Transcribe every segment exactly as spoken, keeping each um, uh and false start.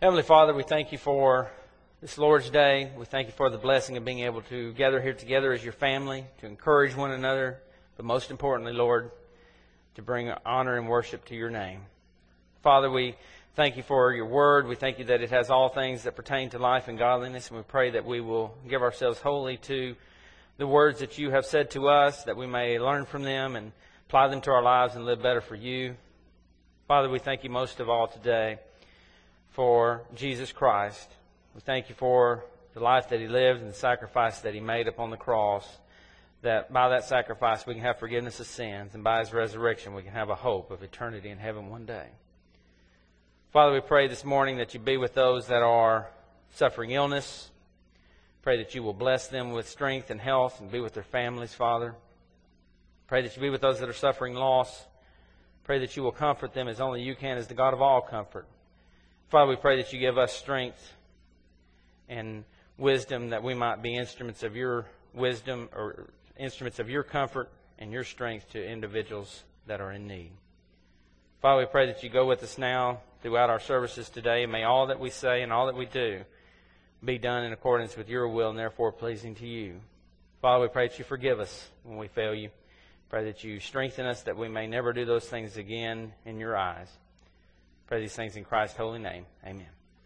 Heavenly Father, we thank you for this Lord's Day. We thank you for the blessing of being able to gather here together as your family, to encourage one another, but most importantly, Lord, to bring honor and worship to your name. Father, we thank you for your word. We thank you that it has all things that pertain to life and godliness, and we pray that we will give ourselves wholly to the words that you have said to us, that we may learn from them and apply them to our lives and live better for you. Father, we thank you most of all today for Jesus Christ. We thank you for the life that He lived and the sacrifice that He made upon the cross, that by that sacrifice we can have forgiveness of sins, and by His resurrection we can have a hope of eternity in heaven one day. Father, we pray this morning that you be with those that are suffering illness. Pray that you will bless them with strength and health and be with their families, Father. Pray that you be with those that are suffering loss. Pray that you will comfort them as only you can as the God of all comfort. Father, we pray that you give us strength and wisdom that we might be instruments of your wisdom or instruments of your comfort and your strength to individuals that are in need. Father, we pray that you go with us now throughout our services today. May all that we say and all that we do be done in accordance with your will and therefore pleasing to you. Father, we pray that you forgive us when we fail you. Pray that you strengthen us that we may never do those things again in your eyes. Pray these things in Christ's holy name. Amen.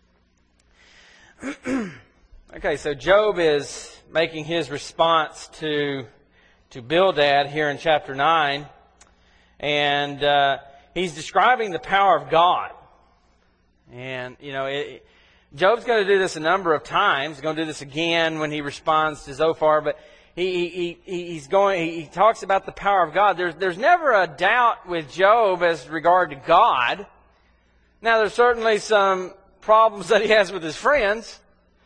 Okay, so Job is making his response to, to Bildad here in chapter nine. And uh, he's describing the power of God. And, you know, it, Job's going to do this a number of times. He's going to do this again when he responds to Zophar. But he, he, he, he's going, he talks about the power of God. There's, there's never a doubt with Job as regard to God. Now, there's certainly some problems that he has with his friends.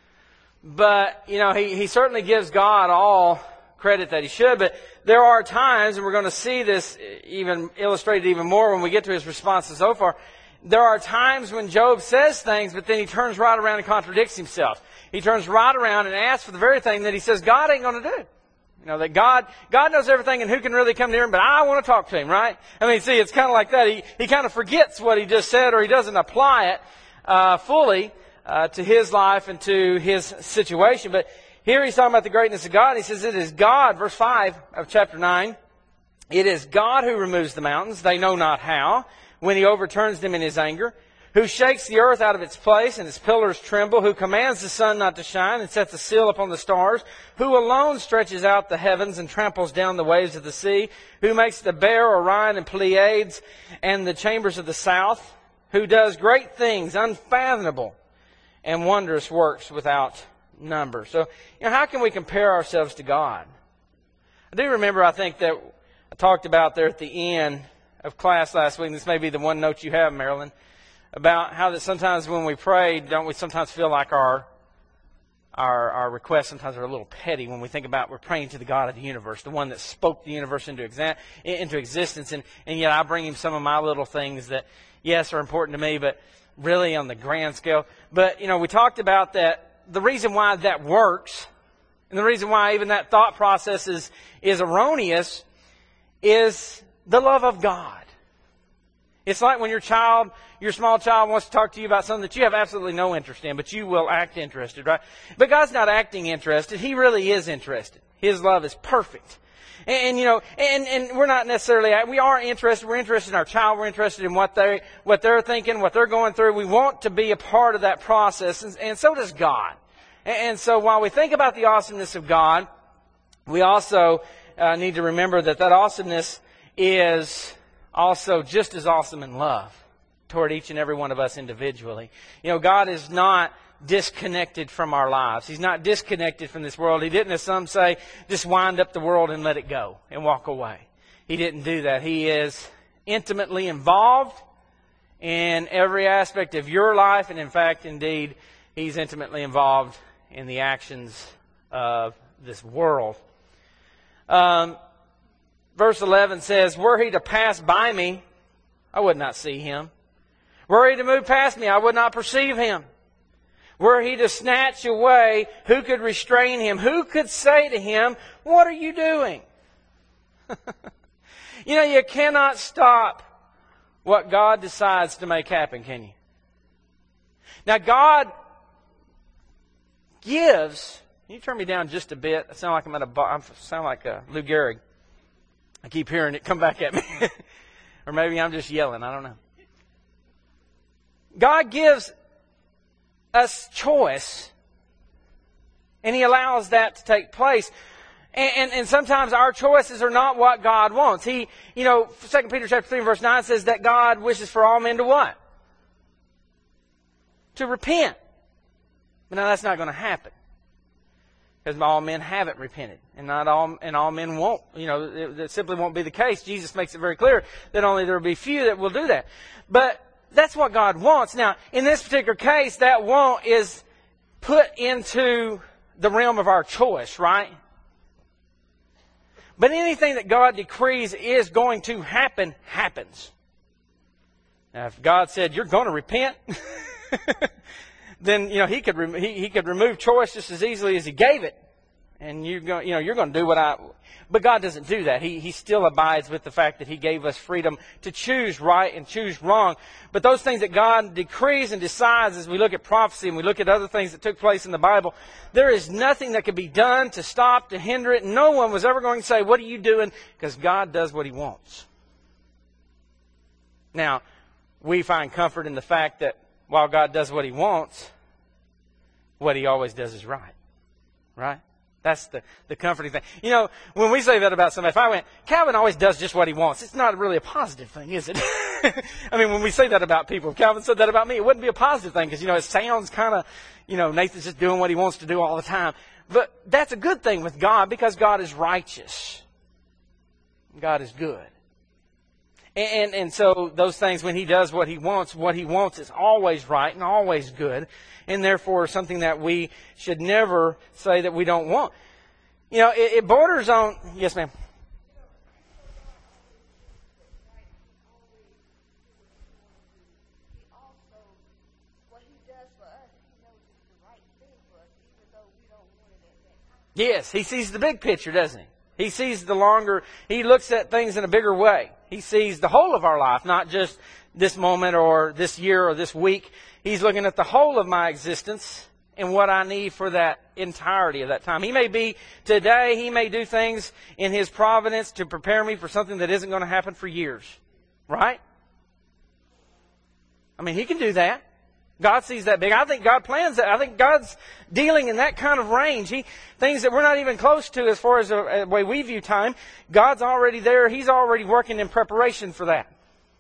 But, you know, he, he certainly gives God all credit that he should. But there are times, and we're going to see this even illustrated even more when we get to his response to Zophar. There are times when Job says things, but then he turns right around and contradicts himself. He turns right around and asks for the very thing that he says God ain't going to do. You know, that God God knows everything and who can really come near Him, but I want to talk to Him, right? I mean, see, it's kind of like that. He, he kind of forgets what he just said, or he doesn't apply it uh, fully uh, to his life and to his situation. But here he's talking about the greatness of God. He says it is God, verse five of chapter nine, it is God who removes the mountains, they know not how, when He overturns them in His anger, who shakes the earth out of its place and its pillars tremble, who commands the sun not to shine and sets a seal upon the stars, who alone stretches out the heavens and tramples down the waves of the sea, who makes the Bear, Orion, and Pleiades and the chambers of the south, who does great things, unfathomable, and wondrous works without number. So, you know, how can we compare ourselves to God? I do remember, I think, that I talked about there at the end of class last week, and this may be the one note you have, Marilyn, about how that sometimes when we pray, don't we sometimes feel like our our our requests sometimes are a little petty when we think about we're praying to the God of the universe, the one that spoke the universe into exa- into existence, and, and yet I bring Him some of my little things that, yes, are important to me, but really on the grand scale. But, you know, we talked about that the reason why that works, and the reason why even that thought process is, is erroneous, is the love of God. It's like when your child, your small child wants to talk to you about something that you have absolutely no interest in, but you will act interested, right? But God's not acting interested. He really is interested. His love is perfect. And, and you know, and, and we're not necessarily, we are interested. We're interested in our child. We're interested in what they, what they're thinking, what they're going through. We want to be a part of that process, and, and so does God. And, and so while we think about the awesomeness of God, we also uh, need to remember that that awesomeness is also just as awesome in love toward each and every one of us individually. You know, God is not disconnected from our lives. He's not disconnected from this world. He didn't, as some say, just wind up the world and let it go and walk away. He didn't do that. He is intimately involved in every aspect of your life. And in fact, indeed, He's intimately involved in the actions of this world. Um, verse eleven says, were He to pass by me, I would not see Him. Were He to move past me, I would not perceive Him. Were He to snatch away, who could restrain Him? Who could say to Him, what are you doing? You know, you cannot stop what God decides to make happen, can you? Now, God gives. Can you turn me down just a bit? I sound like I'm at a bar. I sound like a Lou Gehrig. I keep hearing it come back at me. Or maybe I'm just yelling. I don't know. God gives us choice, and He allows that to take place. And, and, and sometimes our choices are not what God wants. He, you know, Second Peter chapter three, verse nine says that God wishes for all men to what? To repent. But now that's not going to happen, because all men haven't repented, and not all and all men won't. You know, it, it simply won't be the case. Jesus makes it very clear that only there will be few that will do that. But that's what God wants. Now, in this particular case, that want is put into the realm of our choice, right? But anything that God decrees is going to happen, happens. Now, if God said, you're going to repent, then, you know, He could re- he, he could remove choice just as easily as He gave it. And you're going, you know, you're going to do what I... But God doesn't do that. He, he still abides with the fact that He gave us freedom to choose right and choose wrong. But those things that God decrees and decides, as we look at prophecy and we look at other things that took place in the Bible, there is nothing that could be done to stop, to hinder it. No one was ever going to say, what are you doing? Because God does what He wants. Now, we find comfort in the fact that while God does what He wants, what He always does is right. Right? That's the, the comforting thing. You know, when we say that about somebody, if I went, Calvin always does just what he wants, it's not really a positive thing, is it? I mean, when we say that about people, if Calvin said that about me, it wouldn't be a positive thing, because, you know, it sounds kind of, you know, Nathan's just doing what he wants to do all the time. But that's a good thing with God, because God is righteous. God is good. And, and, and so those things, when He does what He wants, what He wants is always right and always good. And therefore something that we should never say that we don't want. You know, it, it borders on... Yes, ma'am. Yes, He sees the big picture, doesn't He? He sees the longer... He looks at things in a bigger way. He sees the whole of our life, not just this moment or this year or this week. He's looking at the whole of my existence and what I need for that entirety of that time. He may be today, He may do things in His providence to prepare me for something that isn't going to happen for years. Right? I mean, He can do that. God sees that big. I think God plans that. I think God's dealing in that kind of range. He, things that we're not even close to as far as the way we view time, God's already there. He's already working in preparation for that.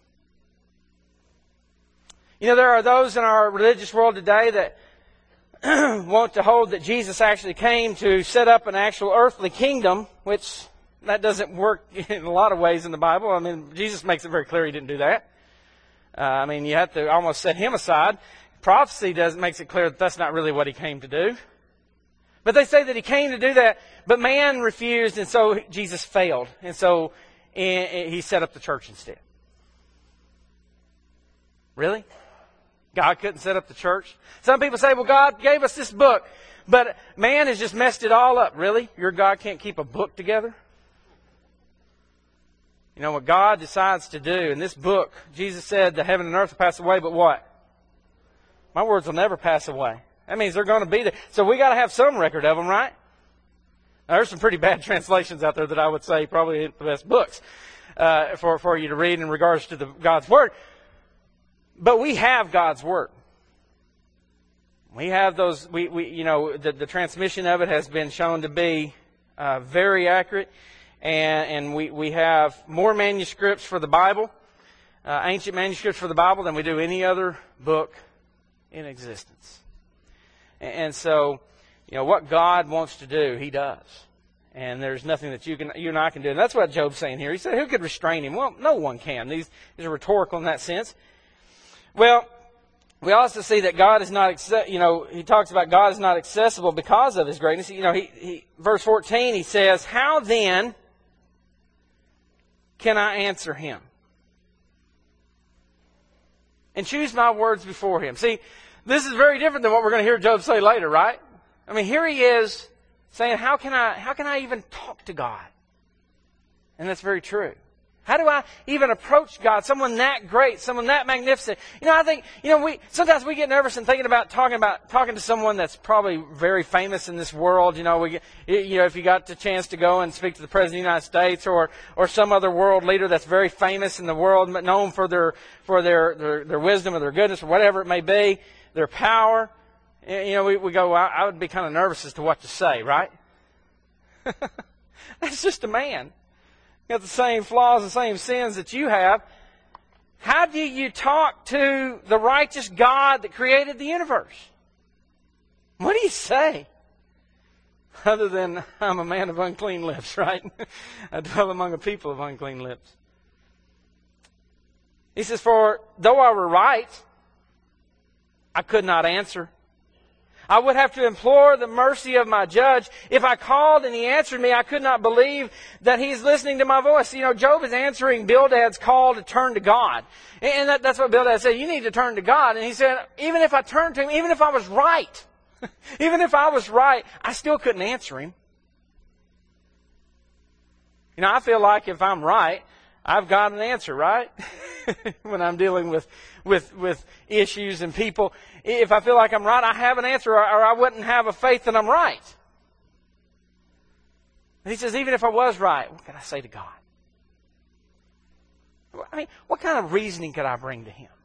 You know, there are those in our religious world today that want to hold that Jesus actually came to set up an actual earthly kingdom, which that doesn't work in a lot of ways in the Bible. I mean, Jesus makes it very clear He didn't do that. Uh, I mean, you have to almost set Him aside. Prophecy does makes it clear that that's not really what He came to do. But they say that He came to do that, but man refused, and so Jesus failed. And so He set up the church instead. Really? God couldn't set up the church? Some people say, well, God gave us this book, but man has just messed it all up. Really? Your God can't keep a book together? You know, what God decides to do in this book, Jesus said the heaven and earth will pass away, but what? My words will never pass away. That means they're going to be there. So we got to have some record of them, right? Now, there's some pretty bad translations out there that I would say probably ain't the best books uh, for, for you to read in regards to the God's Word. But we have God's Word. We have those, we, we you know, the, the transmission of it has been shown to be uh, very accurate. And, and we, we have more manuscripts for the Bible, uh, ancient manuscripts for the Bible, than we do any other book in existence. And, and so, you know, what God wants to do, He does. And there's nothing that you can, you and I can do. And that's what Job's saying here. He said, who could restrain Him? Well, no one can. These, these are rhetorical in that sense. Well, we also see that God is not, you know, he talks about God is not accessible because of His greatness. You know, he, he verse fourteen, he says, how then can I answer Him and choose my words before Him? See, this is very different than what we're going to hear Job say later, right? I mean, here he is saying, how can I, how can I even talk to God? And that's very true. How do I even approach God? Someone that great, someone that magnificent. You know, I think, you know, we sometimes we get nervous in thinking about talking about talking to someone that's probably very famous in this world. You know, we get, you know, if you got the chance to go and speak to the President of the United States or or some other world leader that's very famous in the world, known for their for their their, their wisdom or their goodness or whatever it may be, their power. You know, we, we go, I, I would be kind of nervous as to what to say, right? That's just a man. Got the same flaws, the same sins that you have. How do you talk to the righteous God that created the universe? What do you say? Other than, I'm a man of unclean lips, right? I dwell among a people of unclean lips. He says, for though I were right, I could not answer. I would have to implore the mercy of my judge. If I called and he answered me, I could not believe that he's listening to my voice. You know, Job is answering Bildad's call to turn to God. And that, that's what Bildad said. You need to turn to God. And he said, even if I turned to him, even if I was right, even if I was right, I still couldn't answer him. You know, I feel like if I'm right, I've got an answer, right? When I'm dealing with, with, with issues and people. If I feel like I'm right, I have an answer, or, or I wouldn't have a faith that I'm right. And he says, even if I was right, what can I say to God? I mean, what kind of reasoning could I bring to Him?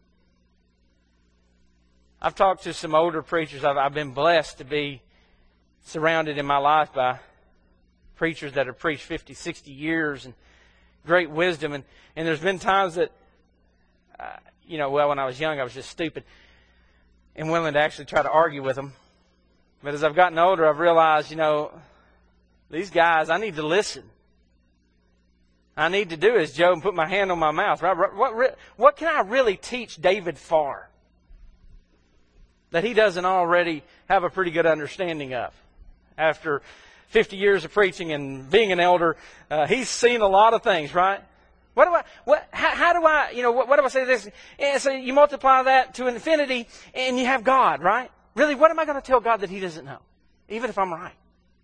I've talked to some older preachers. I've, I've been blessed to be surrounded in my life by preachers that have preached fifty, sixty years and great wisdom. And, and there's been times that, uh, you know, well, when I was young, I was just stupid and willing to actually try to argue with them. But as I've gotten older, I've realized, you know, these guys, I need to listen. I need to do as Job and put my hand on my mouth. Right? What, what can I really teach David Farr that he doesn't already have a pretty good understanding of? After fifty years of preaching and being an elder, uh, he's seen a lot of things, right? What do I, what, how, how do I, you know, what, what do I say to this? And so you multiply that to infinity and you have God, right? Really, what am I going to tell God that He doesn't know? Even if I'm right.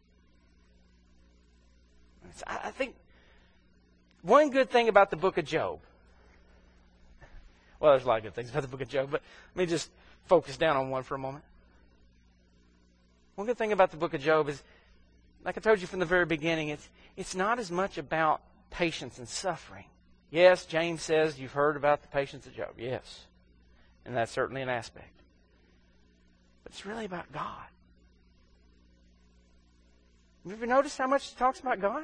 I think one good thing about the book of Job, well, there's a lot of good things about the book of Job, but let me just focus down on one for a moment. One good thing about the book of Job is, like I told you from the very beginning, it's, it's not as much about patience and suffering. Yes, James says you've heard about the patience of Job. Yes. And that's certainly an aspect. But it's really about God. Have you ever noticed how much it talks about God?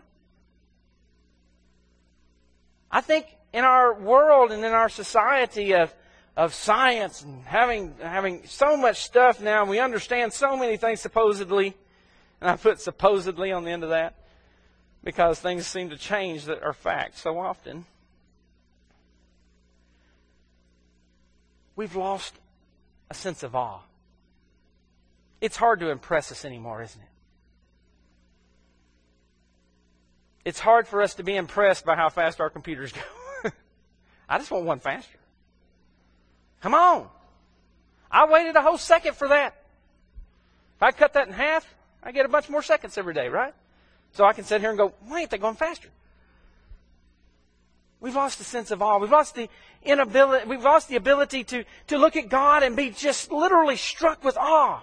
I think in our world and in our society of, of science and having, having so much stuff now, we understand so many things supposedly, and I put supposedly on the end of that, because things seem to change that are facts so often. We've lost a sense of awe. It's hard to impress us anymore, isn't it? It's hard for us to be impressed by how fast our computers go. I just want one faster. Come on. I waited a whole second for that. If I cut that in half, I get a bunch more seconds every day, right? So I can sit here and go, why ain't they going faster? We've lost the sense of awe. We've lost the inability, we've lost the ability to, to look at God and be just literally struck with awe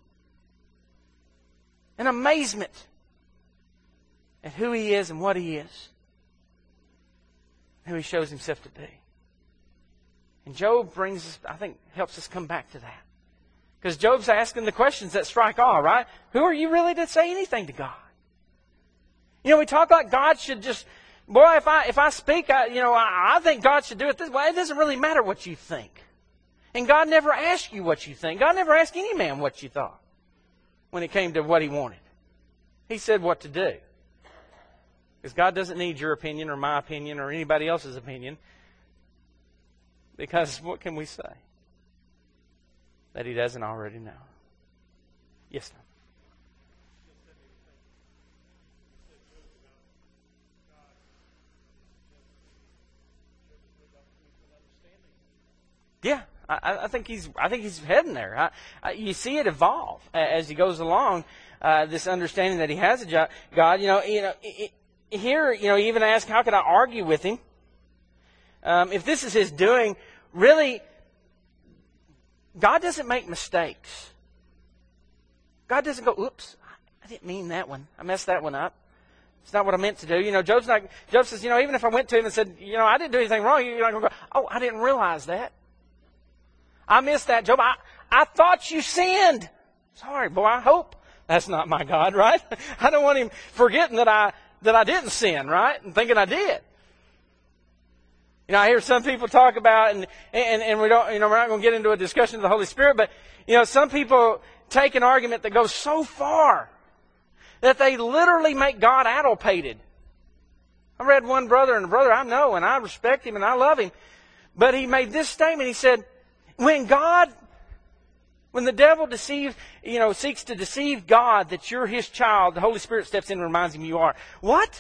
and amazement at who He is and what He is, who He shows Himself to be. And Job brings us, I think, helps us come back to that. Because Job's asking the questions that strike awe, right? Who are you really to say anything to God? You know, we talk like God should just, boy, if I if I speak, I, you know, I, I think God should do it this way. It doesn't really matter what you think. And God never asked you what you think. God never asked any man what you thought when it came to what He wanted. He said what to do. Because God doesn't need your opinion or my opinion or anybody else's opinion. Because what can we say that He doesn't already know? Yes, ma'am. Yeah, I, I think he's. I think he's heading there. I, I, you see it evolve as he goes along. Uh, this understanding that he has a God. You know, you know. It, it, here, you know, he even asked, "How could I argue with Him?" um, if this is His doing, really, God doesn't make mistakes. God doesn't go, oops, I didn't mean that one. I messed that one up. It's not what I meant to do. You know, Job's not, Job says, you know, even if I went to him and said, you know, I didn't do anything wrong, you're not going to go, oh, I didn't realize that. I missed that, Job. I, I thought you sinned. Sorry, boy, I hope that's not my God, right? I don't want him forgetting that I that I didn't sin, right? And thinking I did. You know, I hear some people talk about, and and, and we don't, you know, we're not going to get into a discussion of the Holy Spirit, but, you know, some people take an argument that goes so far that they literally make God addlepated. I read one brother, and a brother I know, and I respect him, and I love him, but he made this statement. He said, when God, when the devil deceives, you know, seeks to deceive God that you're His child, the Holy Spirit steps in and reminds him you are. What?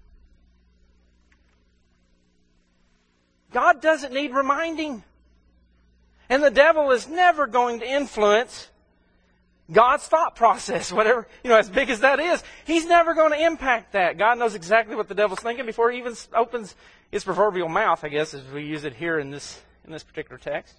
God doesn't need reminding. And the devil is never going to influence God's thought process, whatever, you know, as big as that is. He's never going to impact that. God knows exactly what the devil's thinking before he even opens his proverbial mouth, I guess, as we use it here in this in this particular text.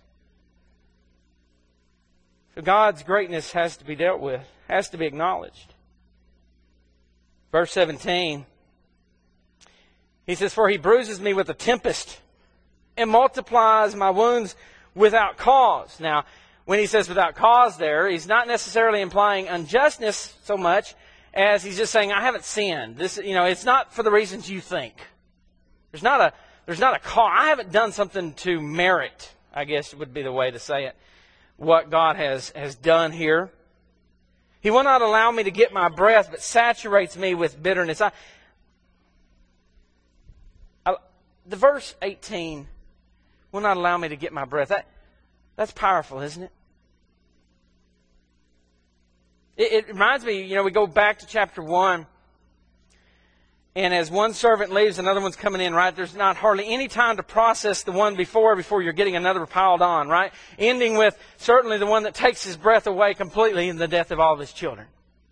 So God's greatness has to be dealt with, has to be acknowledged. Verse seventeen, he says, for He bruises me with a tempest and multiplies my wounds without cause. Now, when he says without cause there, he's not necessarily implying unjustness so much as he's just saying, I haven't sinned. This, you know, it's not for the reasons you think. There's not a, there's not a cause. I haven't done something to merit, I guess would be the way to say it, what God has, has done here. He will not allow me to get my breath, but saturates me with bitterness. I, I, the verse eighteen, will not allow me to get my breath. That, That's powerful, isn't it? it? It reminds me, you know, we go back to chapter one, and as one servant leaves, another one's coming in, right? There's not hardly any time to process the one before, before you're getting another piled on, right? Ending with certainly the one that takes his breath away completely in the death of all of his children.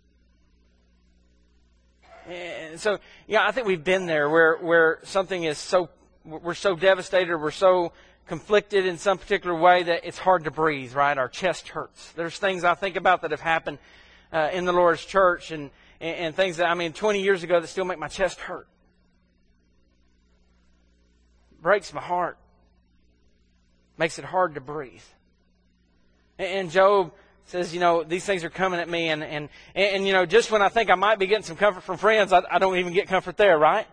And so, yeah, I think we've been there where, where something is so, we're so devastated, we're so conflicted in some particular way that it's hard to breathe, right? Our chest hurts. There's things I think about that have happened uh, in the Lord's church and, and, and things that, I mean, twenty years ago that still make my chest hurt. Breaks my heart. Makes it hard to breathe. And, and Job says, you know, these things are coming at me and, and, and, and, you know, just when I think I might be getting some comfort from friends, I, I don't even get comfort there, right?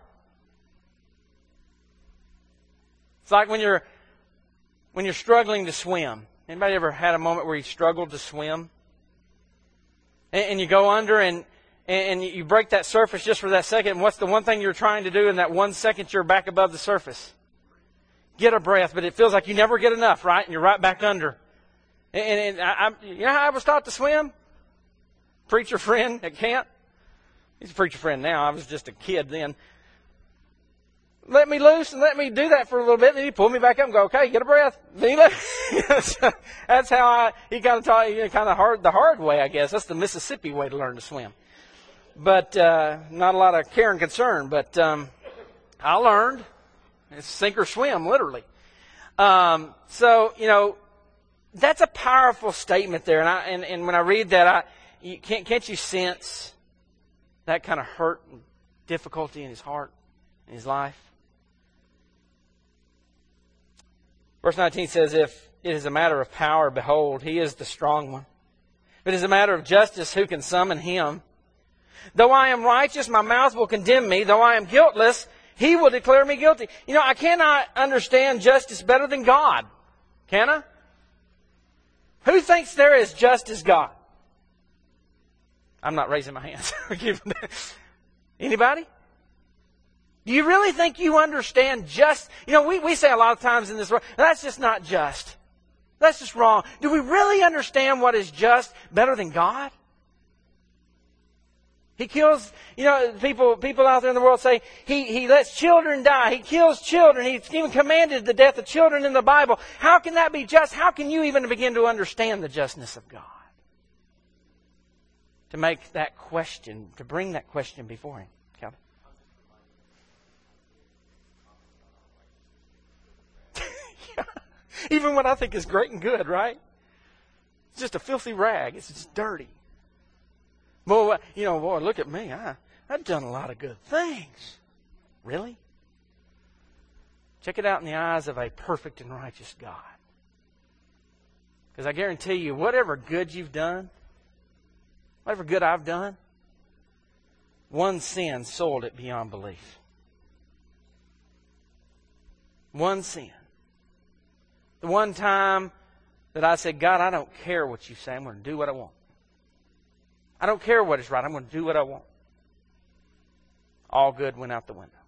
It's like when you're When you're struggling to swim. Anybody ever had a moment where you struggled to swim? And, and you go under and, and you break that surface just for that second. And what's the one thing you're trying to do in that one second you're back above the surface? Get a breath, but it feels like you never get enough, right? And you're right back under. And, and I, I, you know how I was taught to swim? Preacher friend at camp. He's a preacher friend now. I was just a kid then. Let me loose and let me do that for a little bit. Then he pulled me back up and go, okay, get a breath. Then he let me. That's how I, he kind of taught you kind of hard, the hard way, I guess. That's the Mississippi way to learn to swim. But, uh, not a lot of care and concern. But, um, I learned. It's sink or swim, literally. Um, so, you know, that's a powerful statement there. And I, and, and when I read that, I, you can't, can't you sense that kind of hurt and difficulty in his heart, in his life? Verse nineteen says, if it is a matter of power, behold, He is the strong one. If it is a matter of justice, who can summon Him? Though I am righteous, my mouth will condemn me. Though I am guiltless, He will declare me guilty. You know, I cannot understand justice better than God. Can I? Who thinks they're as just as God? I'm not raising my hands. Anybody? Do you really think you understand just... You know, we, we say a lot of times in this world, that's just not just. That's just wrong. Do we really understand what is just better than God? He kills, you know, people people out there in the world say, he, he lets children die. He kills children. He's even commanded the death of children in the Bible. How can that be just? How can you even begin to understand the justness of God? To make that question, to bring that question before Him. Calvin? Even what I think is great and good, right? It's just a filthy rag. It's just dirty. Boy, you know, boy, look at me. I, I've done a lot of good things. Really? Check it out in the eyes of a perfect and righteous God. Because I guarantee you, whatever good you've done, whatever good I've done, one sin soiled it beyond belief. One sin. The one time that I said, God, I don't care what you say. I'm going to do what I want. I don't care what is right. I'm going to do what I want. All good went out the window.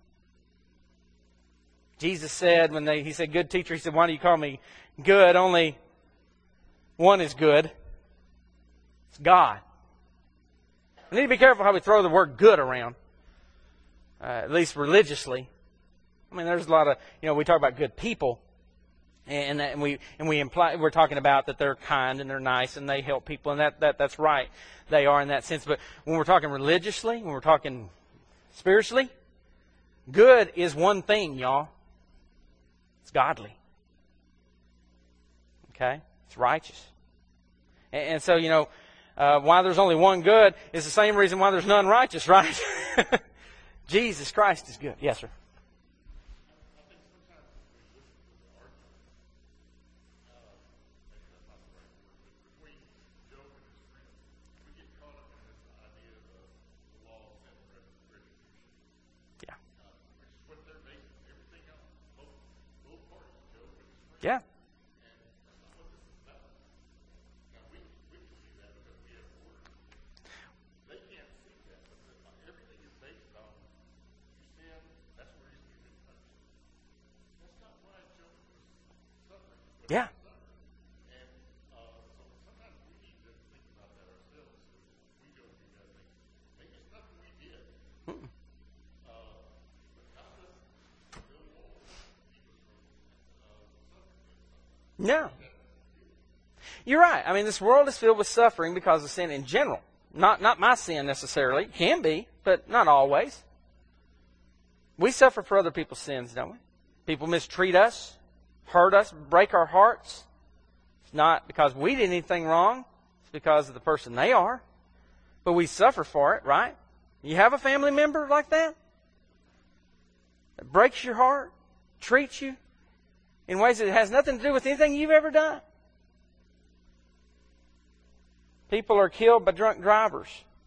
Jesus said, when they, he said, good teacher, he said, why do you call me good? Only one is good. It's God. We need to be careful how we throw the word good around, uh, at least religiously. I mean, there's a lot of, you know, we talk about good people, and, that, and we and we imply we're talking about that they're kind and they're nice and they help people, and that, that that's right, they are in that sense. But when we're talking religiously, when we're talking spiritually, good is one thing, y'all. It's godly. Okay, it's righteous, and, and so you know. Uh, why there's only one good is the same reason why there's none righteous, right? Jesus Christ is good. Yes, sir. Yeah. Yeah. Yeah. Mm-mm. No. You're right. I mean, this world is filled with suffering because of sin in general. Not not my sin necessarily. It can be, but not always. We suffer for other people's sins, don't we? People mistreat us, hurt us, break our hearts. It's not because we did anything wrong. It's because of the person they are. But we suffer for it, right? You have a family member like that? That breaks your heart, treats you in ways that has nothing to do with anything you've ever done. People are killed by drunk drivers.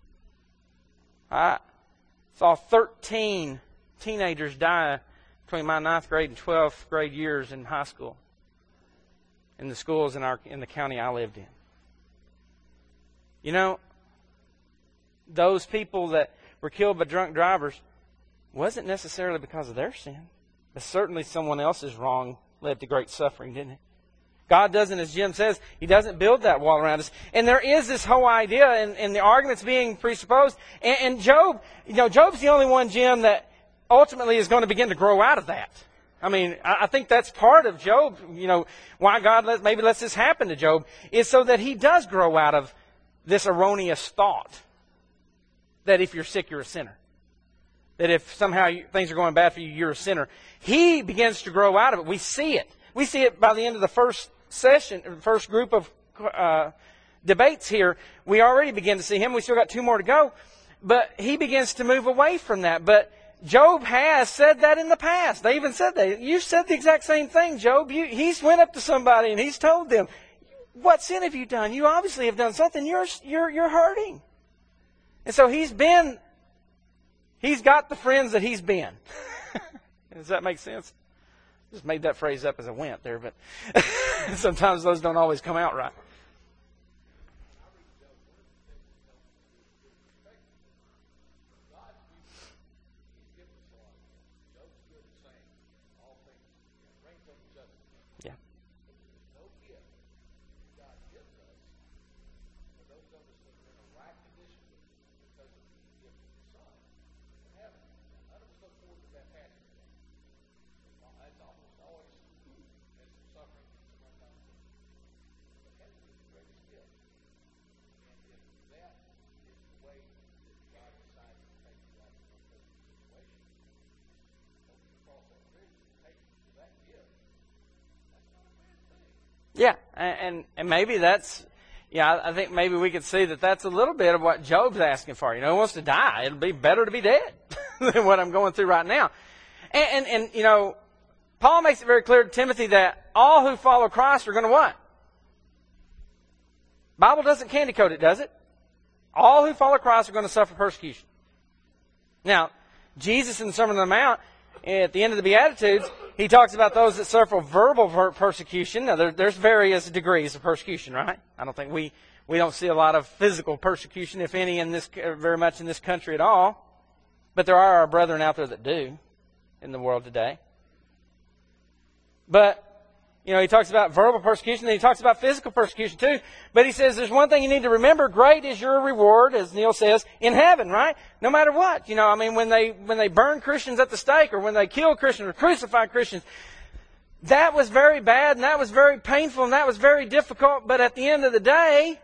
I saw thirteen teenagers die between my ninth grade and twelfth grade years in high school, in the schools in our in the county I lived in. You know, those people that were killed by drunk drivers wasn't necessarily because of their sin, but certainly someone else's wrong led to great suffering, didn't it? God doesn't, as Jim says, He doesn't build that wall around us. And there is this whole idea, and, and the arguments being presupposed. And, and Job, you know, Job's the only one, Jim, that ultimately is going to begin to grow out of that. I mean, I, I think that's part of Job, you know, why God let, maybe lets this happen to Job, is so that he does grow out of this erroneous thought that if you're sick, you're a sinner. That if somehow you, things are going bad for you, you're a sinner. He begins to grow out of it. We see it. We see it by the end of the first session, first group of uh, debates here. We already begin to see him. We still got two more to go. But he begins to move away from that. But Job has said that in the past. They even said that. You said the exact same thing, Job. You, he's went up to somebody and he's told them, what sin have you done? You obviously have done something. You're, you're, you're hurting. And so he's been, he's got the friends that he's been. Does that make sense? Just made that phrase up as I went there, but sometimes those don't always come out right. Yeah. Yeah, and and maybe that's, yeah, I think maybe we could see that that's a little bit of what Job's asking for. You know, he wants to die. It'll be better to be dead than what I'm going through right now. And, and, and, you know, Paul makes it very clear to Timothy that all who follow Christ are going to what? Bible doesn't candy coat it, does it? All who follow Christ are going to suffer persecution. Now, Jesus in the Sermon on the Mount, at the end of the Beatitudes, he talks about those that suffer verbal persecution. Now, there, there's various degrees of persecution, right? I don't think we, we don't see a lot of physical persecution, if any, in this very much in this country at all. But there are our brethren out there that do in the world today. But, you know, he talks about verbal persecution, and he talks about physical persecution too. But he says there's one thing you need to remember: great is your reward, as Neil says, in heaven, right? No matter what. You know, I mean, when they when they burn Christians at the stake, or when they kill Christians or crucify Christians, that was very bad, and that was very painful, and that was very difficult. But at the end of the day,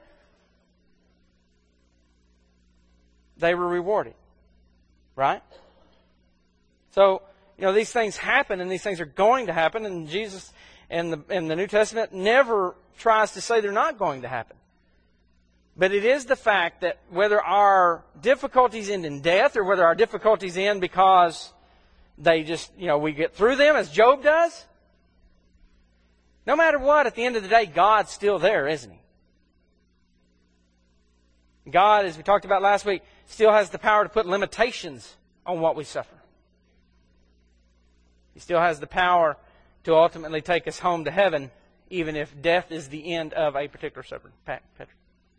they were rewarded, right? So, you know, these things happen, and these things are going to happen, and Jesus and the, and the New Testament never tries to say they're not going to happen. But it is the fact that whether our difficulties end in death, or whether our difficulties end because they just, you know, we get through them, as Job does, no matter what, at the end of the day, God's still there, isn't He? God, as we talked about last week, still has the power to put limitations on what we suffer. He still has the power to ultimately take us home to heaven, even if death is the end of a particular suffering. Pat, Patrick.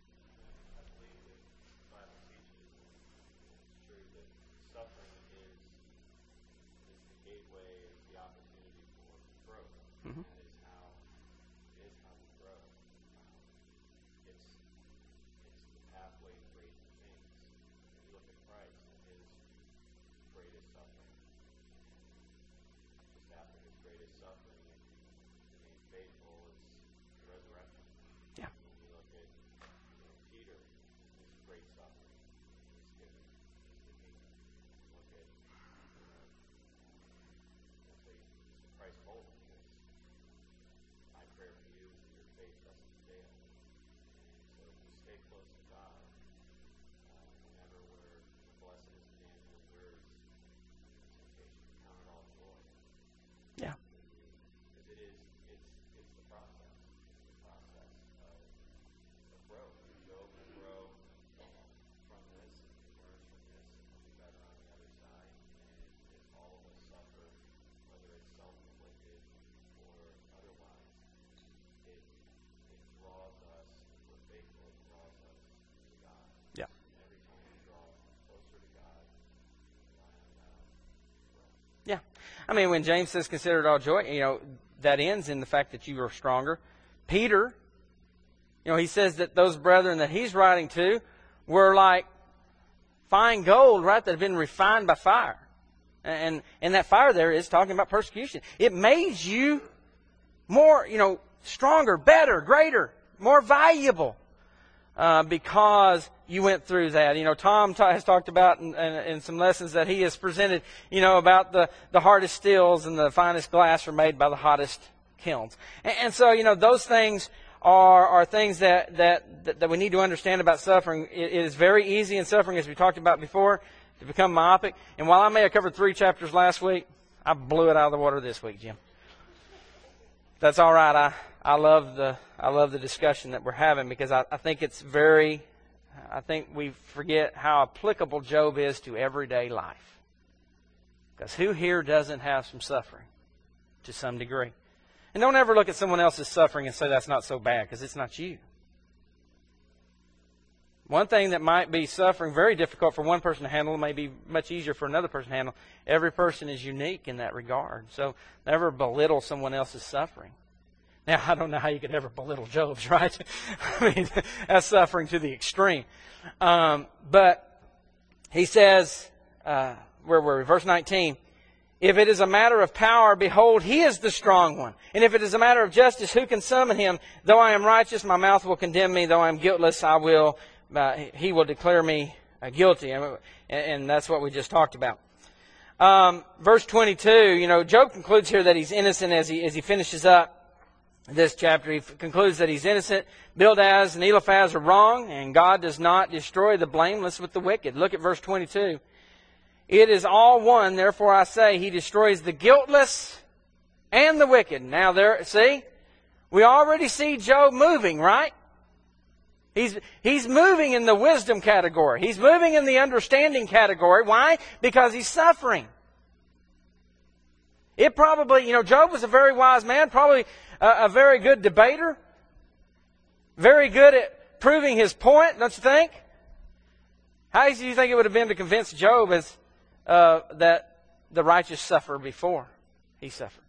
Yeah. I mean, when James says consider it all joy, you know, that ends in the fact that you are stronger. Peter, you know, he says that those brethren that he's writing to were like fine gold, right, that had been refined by fire. And and that fire there is talking about persecution. It made you more, you know, stronger, better, greater, more valuable. Uh, because you went through that. You know, Tom t- has talked about in, in, in some lessons that he has presented, you know, about the, the hardest steels and the finest glass are made by the hottest kilns. And, and so, you know, those things are, are things that, that, that, that we need to understand about suffering. It, it is very easy in suffering, as we talked about before, to become myopic. And while I may have covered three chapters last week, I blew it out of the water this week, Jim. That's all right. I, I love the I love the discussion that we're having, because I, I think it's very, I think we forget how applicable Job is to everyday life. Because who here doesn't have some suffering to some degree? And don't ever look at someone else's suffering and say that's not so bad, because it's not you. One thing that might be suffering very difficult for one person to handle may be much easier for another person to handle. Every person is unique in that regard. So never belittle someone else's suffering. Now, I don't know how you could ever belittle Job's, right? I mean, that's suffering to the extreme. Um, but he says, uh, where were we? Verse nineteen, if it is a matter of power, behold, He is the strong one. And if it is a matter of justice, who can summon Him? Though I am righteous, my mouth will condemn me. Though I am guiltless, I will, uh, He will declare me uh, guilty. And, and that's what we just talked about. Um, verse twenty-two, you know, Job concludes here that he's innocent as he as he finishes up this chapter. He concludes that he's innocent. Bildad and Eliphaz are wrong, and God does not destroy the blameless with the wicked. Look at verse twenty-two. It is all one, therefore I say, he destroys the guiltless and the wicked. Now there, see, we already see Job moving, right? He's, he's moving in the wisdom category. He's moving in the understanding category. Why? Because he's suffering. It probably, you know, Job was a very wise man, probably a, a very good debater, very good at proving his point, don't you think? How easy do you think it would have been to convince Job as, uh, that the righteous suffer before he suffered?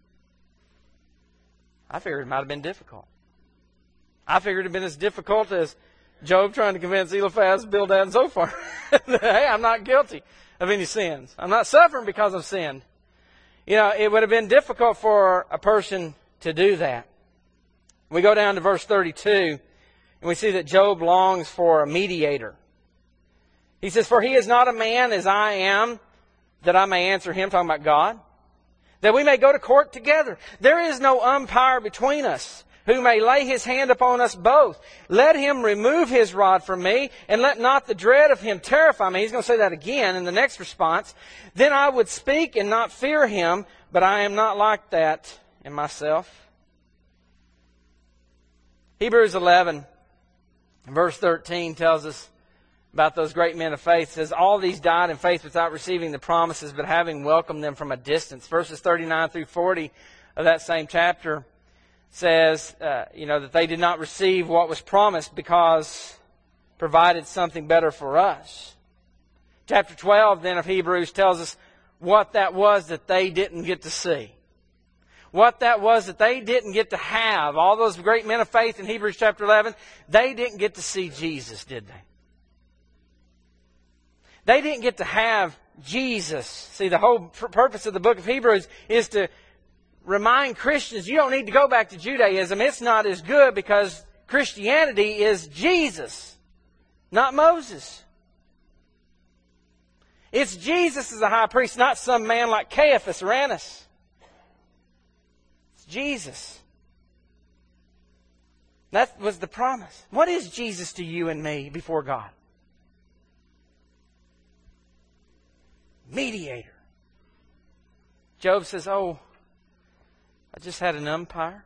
I figured it might have been difficult. I figured it would have been as difficult as Job trying to convince Eliphaz, Bildad, and Zophar. Hey, I'm not guilty of any sins. I'm not suffering because I've sinned. You know, it would have been difficult for a person to do that. We go down to verse thirty-two, and we see that Job longs for a mediator. He says, for he is not a man as I am, that I may answer him, talking about God, that we may go to court together. There is no umpire between us, who may lay his hand upon us both. Let him remove his rod from me, and let not the dread of him terrify me. He's going to say that again in the next response. Then I would speak and not fear him, but I am not like that in myself. Hebrews eleven, verse thirteen tells us about those great men of faith. It says, all these died in faith without receiving the promises, but having welcomed them from a distance. Verses thirty-nine through forty of that same chapter says, uh, you know, that they did not receive what was promised because provided something better for us. Chapter twelve then of Hebrews tells us what that was that they didn't get to see. What that was that they didn't get to have. All those great men of faith in Hebrews chapter eleven, they didn't get to see Jesus, did they? They didn't get to have Jesus. See, the whole purpose of the book of Hebrews is to remind Christians, you don't need to go back to Judaism. It's not as good because Christianity is Jesus, not Moses. It's Jesus as a high priest, not some man like Caiaphas or Annas. It's Jesus. That was the promise. What is Jesus to you and me before God? Mediator. Job says, oh, I just had an umpire,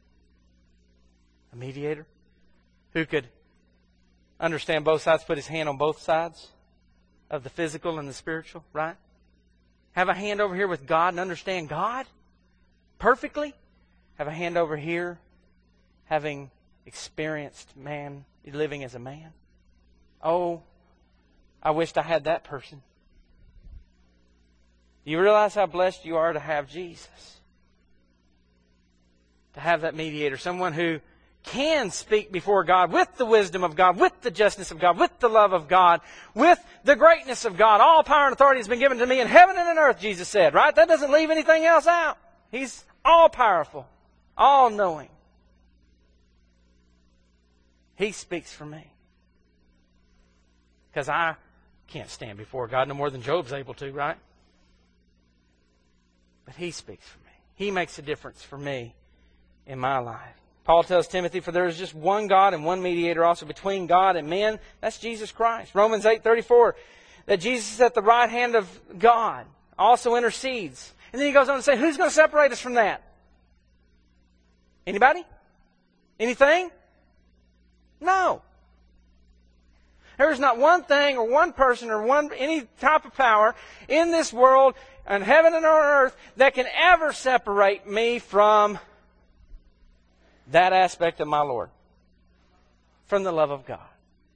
a mediator, who could understand both sides, put his hand on both sides of the physical and the spiritual, right? Have a hand over here with God and understand God perfectly. Have a hand over here having experienced man, living as a man. Oh, I wished I had that person. Do you realize how blessed you are to have Jesus? To have that mediator, someone who can speak before God with the wisdom of God, with the justice of God, with the love of God, with the greatness of God. All power and authority has been given to me in heaven and in earth, Jesus said, right? That doesn't leave anything else out. He's all powerful, all knowing. He speaks for me. Because I can't stand before God no more than Job's able to, right? But He speaks for me. He makes a difference for me in my life. Paul tells Timothy, for there is just one God and one mediator also between God and men. That's Jesus Christ. Romans eight thirty-four, that Jesus is at the right hand of God, also intercedes. And then he goes on to say, who's going to separate us from that? Anybody? Anything? No. There is not one thing or one person or one any type of power in this world, on heaven and on earth, that can ever separate me from that aspect of my Lord, from the love of God.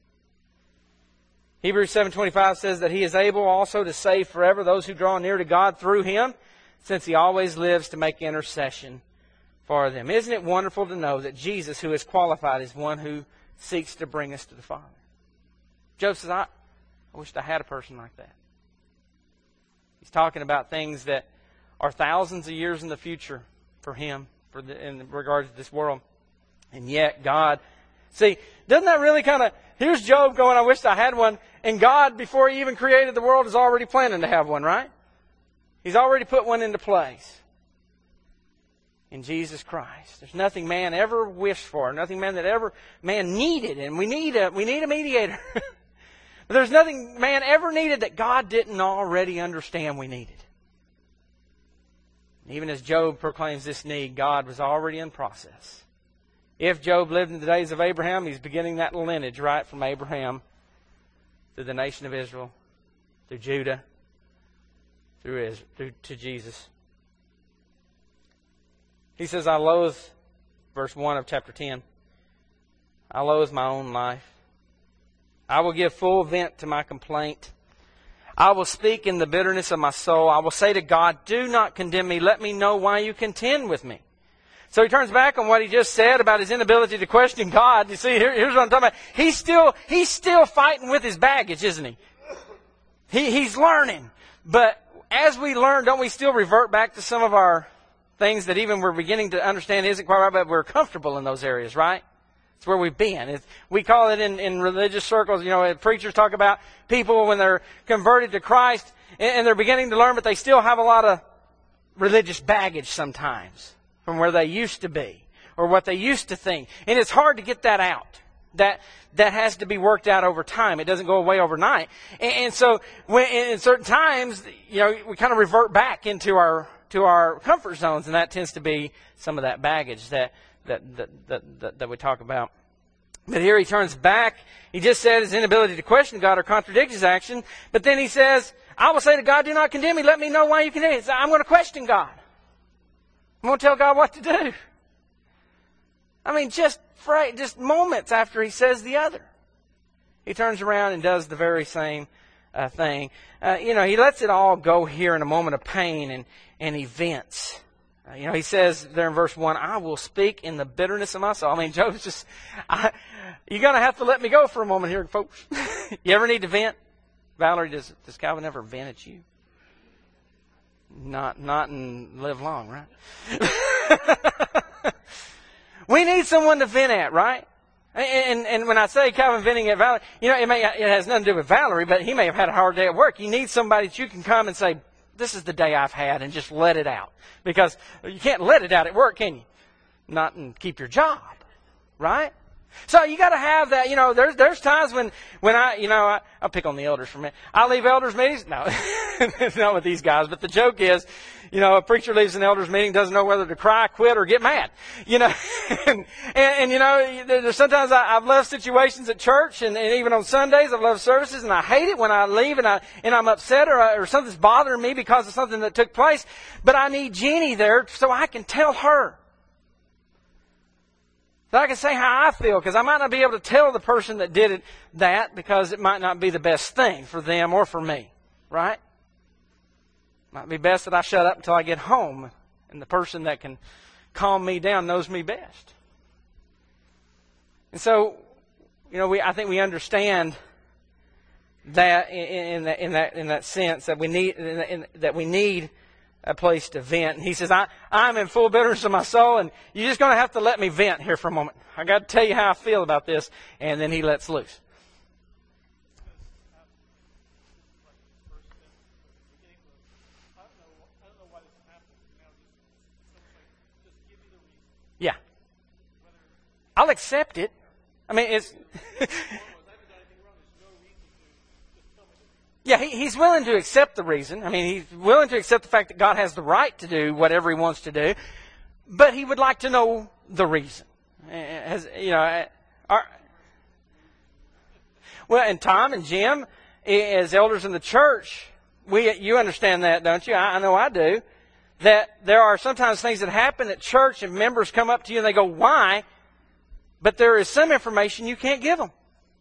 Hebrews seven twenty-five says that He is able also to save forever those who draw near to God through Him, since He always lives to make intercession for them. Isn't it wonderful to know that Jesus, who is qualified, is one who seeks to bring us to the Father? Job says, I, I wish I had a person like that. He's talking about things that are thousands of years in the future for him, for the, in regards to this world. And yet God, see, doesn't that really kind of, here's Job going, I wish I had one. And God, before He even created the world, is already planning to have one, right? He's already put one into place. in Jesus Christ. There's nothing man ever wished for, nothing man that ever man needed, and we need a we need a mediator. But there's nothing man ever needed that God didn't already understand we needed. Even as Job proclaims this need, God was already in process. If Job lived in the days of Abraham, he's beginning that lineage right from Abraham through the nation of Israel, through Judah, through Israel, through to Jesus. He says, I loathe, verse one of chapter ten, I loathe my own life. I will give full vent to my complaint. I will speak in the bitterness of my soul. I will say to God, do not condemn me. Let me know why you contend with me. So he turns back on what he just said about his inability to question God. You see, here, here's what I'm talking about. He's still, he's still fighting with his baggage, isn't he? he? He's learning. But as we learn, don't we still revert back to some of our things that even we're beginning to understand isn't quite right, but we're comfortable in those areas, right? It's where we've been. It's, we call it in, in religious circles, you know, preachers talk about people when they're converted to Christ and, and they're beginning to learn, but they still have a lot of religious baggage sometimes from where they used to be or what they used to think. And it's hard to get that out. That that has to be worked out over time. It doesn't go away overnight. And, and so when, in certain times, you know, we kind of revert back into our to our comfort zones, and that tends to be some of that baggage that That, that, that, that, that we talk about. But here he turns back. He just said his inability to question God or contradict his action. But then he says, I will say to God, do not condemn me. Let me know why you condemn me. So I'm going to question God. I'm going to tell God what to do. I mean, just, just moments after he says the other, he turns around and does the very same uh, thing. Uh, you know, he lets it all go here in a moment of pain and, and he vents. You know, he says there in verse one, I will speak in the bitterness of my soul. I mean, Job's just, I, you're going to have to let me go for a moment here, folks. You ever need to vent? Valerie, does, does Calvin ever vent at you? Not, not and live long, right? We need someone to vent at, right? And, and when I say Calvin venting at Valerie, you know, it, may, it has nothing to do with Valerie, but he may have had a hard day at work. You need somebody that you can come and say, this is the day I've had, and just let it out. Because you can't let it out at work, can you? Not and keep your job, right? So you got to have that. You know, there's there's times when when I, you know, I, I'll pick on the elders for a minute. I leave elders meetings. No, it's not with these guys. But the joke is, you know, a preacher leaves an elders meeting, doesn't know whether to cry, quit, or get mad. You know, and, and, and you know, there's sometimes I, I've left situations at church, and, and even on Sundays I've left services, and I hate it when I leave and I and I'm upset or or something's bothering me because of something that took place. But I need Jeannie there so I can tell her. So I can say how I feel, because I might not be able to tell the person that did it that because it might not be the best thing for them or for me, right? Might be best that I shut up until I get home, and the person that can calm me down knows me best. And so, you know, we I think we understand that in, in that in that in that sense that we need in, in, that we need a place to vent. And he says, I, I'm in full bitterness of my soul, and you're just going to have to let me vent here for a moment. I got to tell you how I feel about this. And then he lets loose. Yeah. I'll accept it. I mean, it's... Yeah, he, he's willing to accept the reason. I mean, he's willing to accept the fact that God has the right to do whatever he wants to do. But he would like to know the reason. Has, you know, are, well, and Tom and Jim, as elders in the church, we you understand that, don't you? I, I know I do. That there are sometimes things that happen at church and members come up to you and they go, why? But there is some information you can't give them.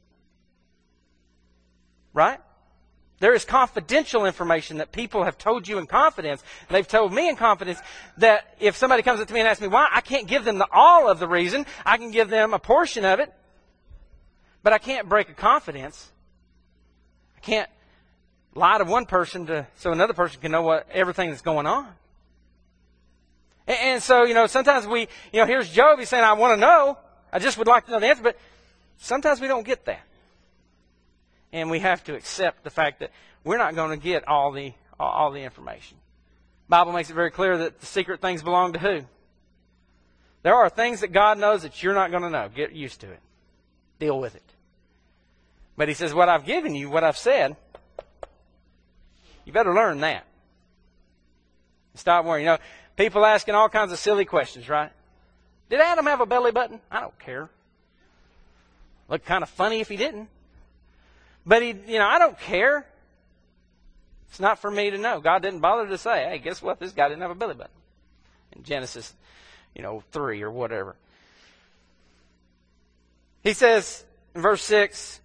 Right? There is confidential information that people have told you in confidence. And they've told me in confidence that if somebody comes up to me and asks me why, I can't give them the, all of the reason. I can give them a portion of it. But I can't break a confidence. I can't lie to one person to so another person can know what everything that's going on. And, and so, you know, sometimes we, you know, here's Job. He's saying, I want to know. I just would like to know the answer. But sometimes we don't get that. And we have to accept the fact that we're not going to get all the all the information. The Bible makes it very clear that the secret things belong to who? There are things that God knows that you're not going to know. Get used to it. Deal with it. But he says, what I've given you, what I've said, you better learn that. Stop worrying. You know, people asking all kinds of silly questions, right? Did Adam have a belly button? I don't care. Look kind of funny if he didn't. But he, you know, I don't care. It's not for me to know. God didn't bother to say, hey, guess what? This guy didn't have a belly button. In Genesis, you know, three or whatever. He says in verse six,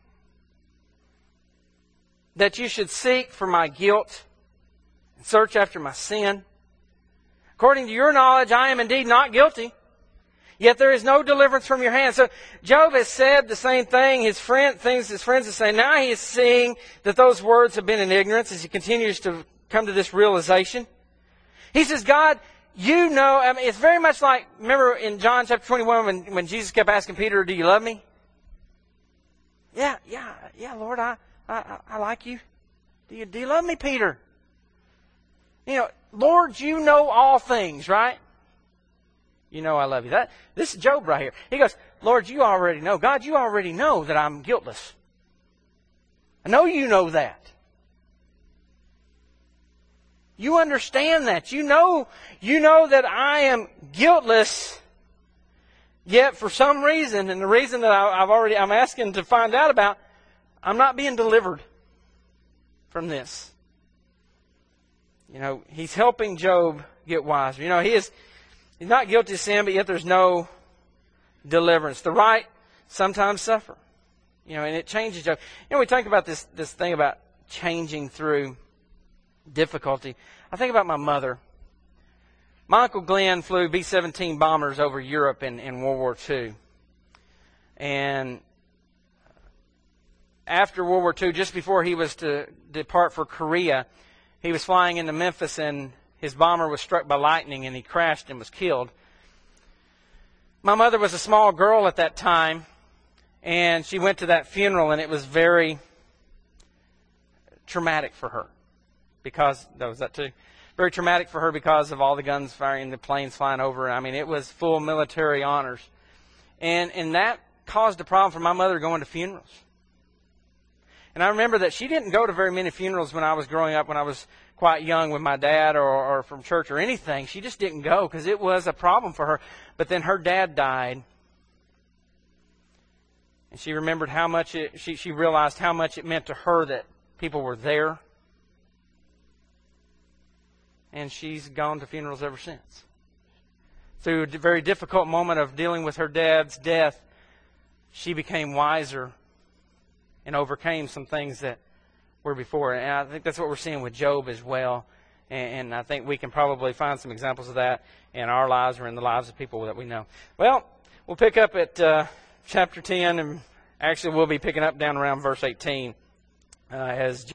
that you should seek for my guilt and search after my sin. According to your knowledge, I am indeed not guilty. Yet there is no deliverance from your hand. So Job has said the same thing. His friend, things his friends are saying. Now he is seeing that those words have been in ignorance as he continues to come to this realization. He says, God, you know, I mean, it's very much like, remember in John chapter twenty-one when, when Jesus kept asking Peter, do you love me? Yeah, yeah, yeah, Lord, I, I, I like you. Do you, do you love me, Peter? You know, Lord, you know all things, right? You know I love you. That this is Job right here. He goes, Lord, you already know. God, you already know that I'm guiltless. I know you know that. You understand that. You know, you know that I am guiltless. Yet for some reason, and the reason that I, I've already I'm asking to find out about, I'm not being delivered from this. You know, he's helping Job get wiser. You know, he is he's not guilty of sin, but yet there's no deliverance. The right sometimes suffer. You know, and it changes Job. You know, we think about this this thing about changing through difficulty. I think about my mother. My Uncle Glenn flew B seventeen bombers over Europe in, in World War Two. And after World War Two, just before he was to depart for Korea, he was flying into Memphis and his bomber was struck by lightning and he crashed and was killed. My mother was a small girl at that time, and she went to that funeral, and it was very traumatic for her. Because, that was that too. Very traumatic for her because of all the guns firing, the planes flying over. I mean, it was full military honors. And, and that caused a problem for my mother going to funerals. And I remember that she didn't go to very many funerals when I was growing up, when I was quite young with my dad or, or from church or anything. She just didn't go because it was a problem for her. But then her dad died. And she remembered how much it, she, she realized how much it meant to her that people were there. And she's gone to funerals ever since. Through a very difficult moment of dealing with her dad's death, she became wiser and overcame some things that were before. And I think that's what we're seeing with Job as well. And, and I think we can probably find some examples of that in our lives or in the lives of people that we know. Well, we'll pick up at uh, chapter ten, and actually we'll be picking up down around verse eighteen uh, as